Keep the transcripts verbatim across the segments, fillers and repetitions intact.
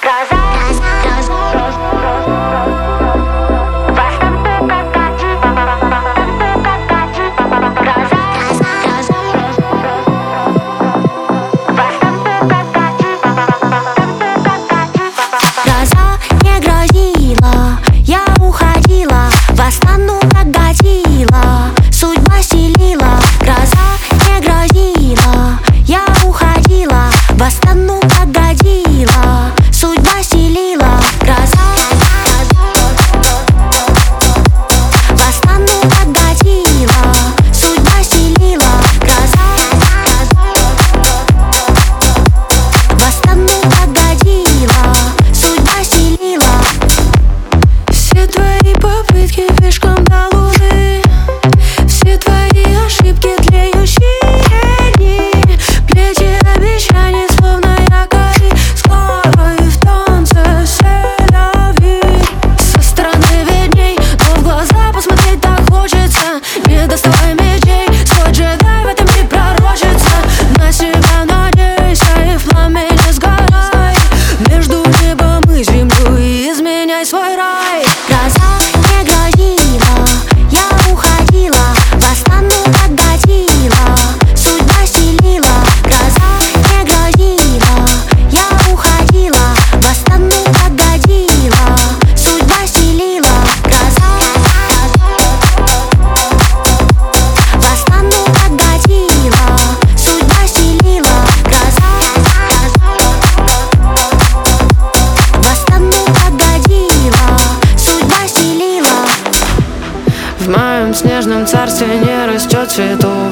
В моем снежном царстве не растет цветов.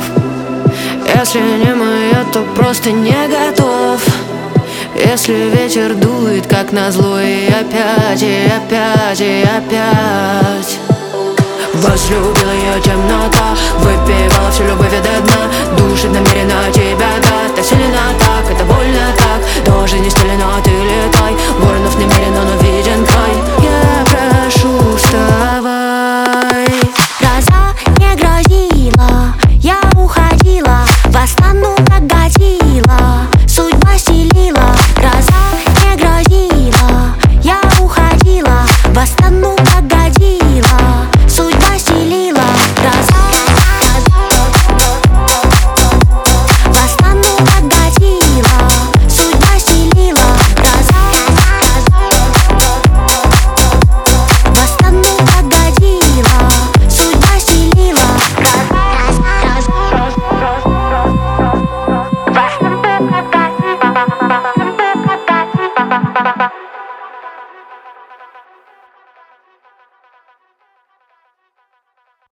Если не моя, то просто не готов. Если ветер дует, как назло, и опять, и опять, и опять возлюбила ее темнота, выпивала всю любовь до дна. Душит намеренно тебя, да, так сильно так, это больно так, тоже не стелено.